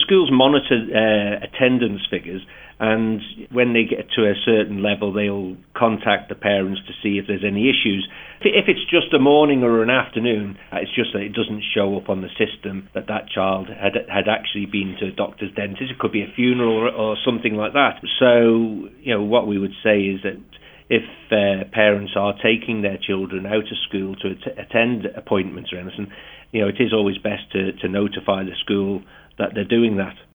schools monitor attendance figures, and when they get to a certain level, they'll contact the parents to see if there's any issues. If it's just a morning or an afternoon, it's just that it doesn't show up on the system that child had actually been to a doctor's dentist. It could be a funeral or something like that. So, what we would say is that if parents are taking their children out of school to attend appointments or anything, it is always best to notify the school that they're doing that.